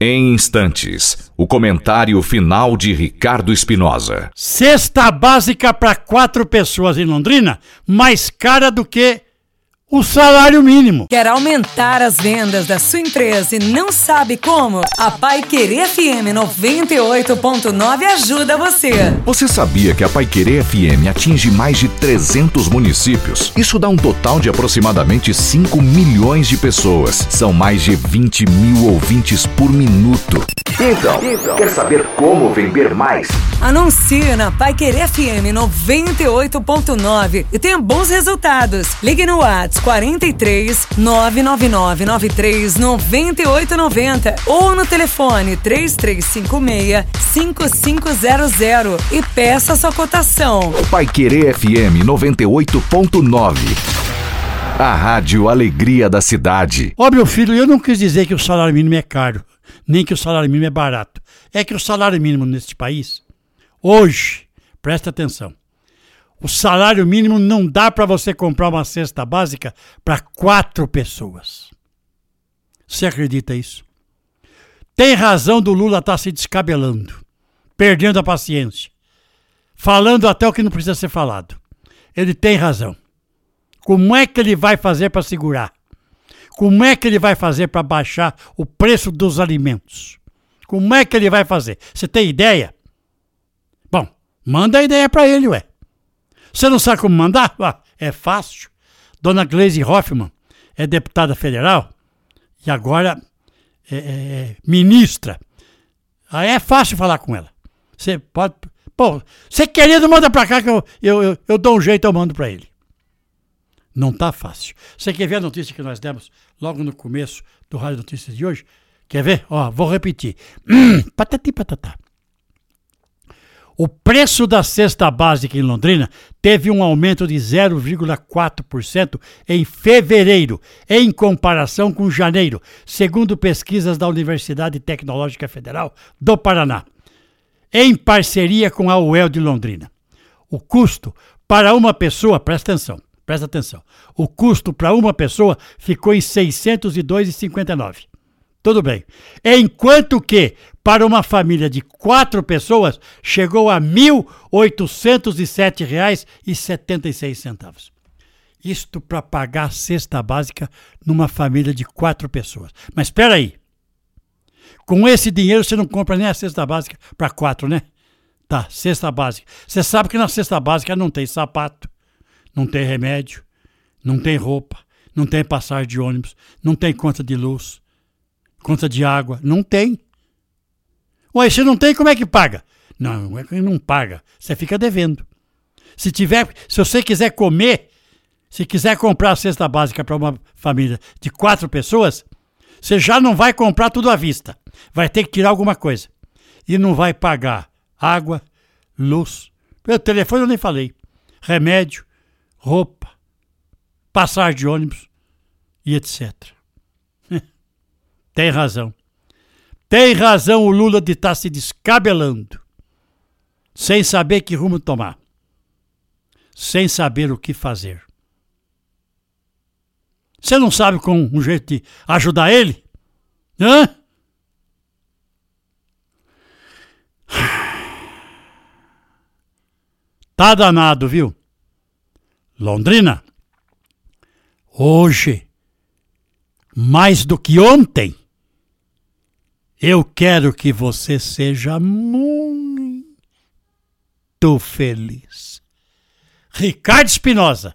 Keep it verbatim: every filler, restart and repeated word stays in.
Em instantes, o comentário final de Ricardo Espinosa. Cesta básica para quatro pessoas em Londrina, mais cara do que o salário mínimo. Quer aumentar as vendas da sua empresa e não sabe como? A Paiquerê F M noventa e oito ponto nove ajuda você. Você sabia que a Paiquerê F M atinge mais de trezentos municípios? Isso dá um total de aproximadamente cinco milhões de pessoas. São mais de vinte mil ouvintes por minuto. Então, então, quer saber como vender mais? Anuncie na Paiquerê F M noventa e oito ponto nove e tenha bons resultados. Ligue no WhatsApp quarenta e três, nove nove nove nove três, nove oito nove zero ou no telefone três três cinco seis, cinco cinco zero zero e peça sua cotação. Paiquerê F M noventa e oito ponto nove. A Rádio Alegria da Cidade. Ó, meu filho, eu não quis dizer que o salário mínimo é caro, nem que o salário mínimo é barato. É que o salário mínimo neste país, hoje, presta atenção, o salário mínimo não dá para você comprar uma cesta básica para quatro pessoas. Você acredita isso? Tem razão do Lula estar se descabelando, perdendo a paciência, falando até o que não precisa ser falado. Ele tem razão. Como é que ele vai fazer para segurar? Como é que ele vai fazer para baixar o preço dos alimentos? Como é que ele vai fazer? Você tem ideia? Bom, manda a ideia para ele, ué. Você não sabe como mandar? Ah, é fácil. Dona Gleisi Hoffmann é deputada federal e agora é, é ministra. Aí é fácil falar com ela. Você pode... Pô, você querido, manda pra cá que eu, eu, eu, eu dou um jeito, eu mando pra ele. Não tá fácil. Você quer ver a notícia que nós demos logo no começo do Rádio Notícias de hoje? Quer ver? Ó, vou repetir. Hum, patati patatá. O preço da cesta básica em Londrina teve um aumento de zero vírgula quatro por cento em fevereiro, em comparação com janeiro, segundo pesquisas da Universidade Tecnológica Federal do Paraná, em parceria com a U E L de Londrina. O custo para uma pessoa, presta atenção, presta atenção, o custo para uma pessoa ficou em seiscentos e dois reais e cinquenta e nove centavos. Tudo bem. Enquanto que, para uma família de quatro pessoas, chegou a mil oitocentos e sete reais e setenta e seis centavos. Isto para pagar a cesta básica numa família de quatro pessoas. Mas espera aí. Com esse dinheiro você não compra nem a cesta básica para quatro, né? Tá, cesta básica. Você sabe que na cesta básica não tem sapato, não tem remédio, não tem roupa, não tem passagem de ônibus, não tem conta de luz, conta de água, não tem. Ué, se não tem, como é que paga? Não, é que não paga, você fica devendo. Se tiver, se você quiser comer, se quiser comprar a cesta básica para uma família de quatro pessoas, você já não vai comprar tudo à vista. Vai ter que tirar alguma coisa. E não vai pagar água, luz, pelo telefone eu nem falei, remédio, roupa, passagem de ônibus e etcétera. Tem razão. Tem razão o Lula de estar se descabelando, sem saber que rumo tomar, sem saber o que fazer. Você não sabe com um jeito de ajudar ele? Hã? Tá danado, viu? Londrina, hoje, mais do que ontem, eu quero que você seja muito feliz. Ricardo Espinosa.